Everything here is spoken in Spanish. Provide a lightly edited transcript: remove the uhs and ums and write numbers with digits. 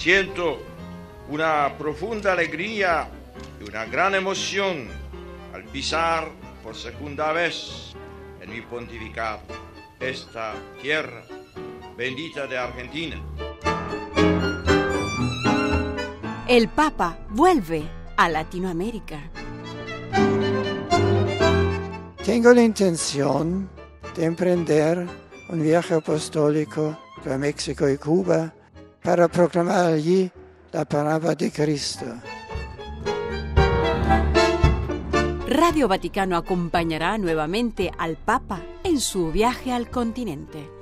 Siento una profunda alegría y una gran emoción al pisar por segunda vez en mi pontificado esta tierra bendita de Argentina. El Papa vuelve a Latinoamérica. Tengo la intención de emprender un viaje apostólico a México y Cuba para proclamar allí la palabra de Cristo. Radio Vaticano acompañará nuevamente al Papa en su viaje al continente.